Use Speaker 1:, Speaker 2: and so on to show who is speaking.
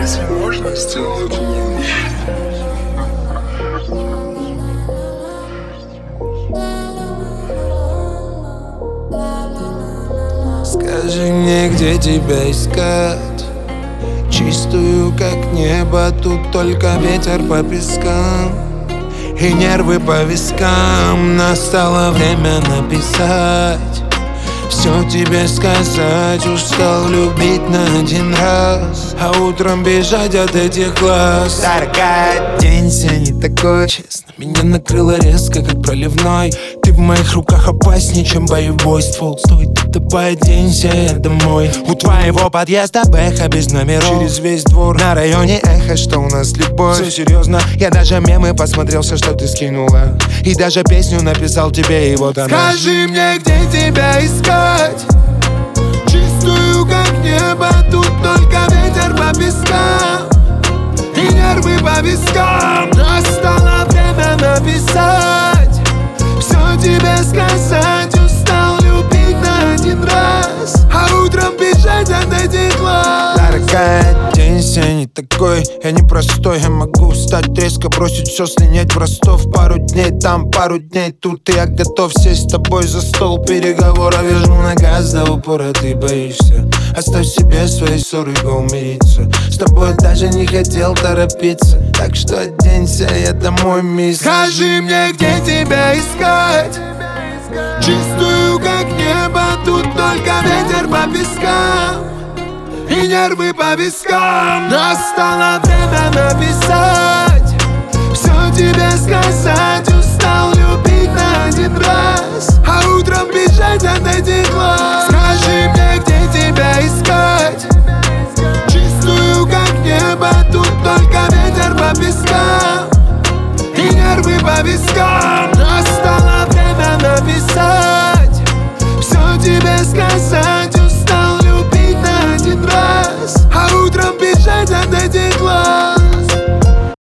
Speaker 1: Разве можно сделать лучше?
Speaker 2: Скажи мне, где тебя искать? Чистую, как небо, тут только ветер по пескам и нервы по вискам. Настало время написать, все тебе сказать. Устал любить на один раз, а утром бежать от этих глаз. Дорогая, день сегодня не такой. Честно, меня накрыло резко, как проливной. Ты в моих руках опаснее, чем боевой ствол. Стоит тупо оденься, я домой. У твоего подъезда бэха без номеров. Через весь двор на районе эхо, что у нас любовь. Все серьезно, я даже мемы посмотрелся, что ты скинула. И даже песню написал тебе, и вот она. Скажи мне, где тебя искать? Чистую, как небо, тут только ветер по пескам и нервы по вискам. Настало время написать, все тебе сказать. Устал любить на один раз, а утром бежать от этих глаз. Дорогая, день сегодня не такой, я не простой. Я могу встать резко, бросить все, слинять в Ростов. Пару дней там, пару дней тут, и я готов сесть с тобой за стол переговоров. Я жму на газ до упора, ты боишься. Оставь себе свои ссоры, го умириться. С тобой даже не хотел торопиться, так что оденься, я домой, мисс. Скажи мне, где тебя искать? Чистую, как небо, тут только ветер по пескам и нервы по вискам. Настало время написать, все тебе сказать. Устал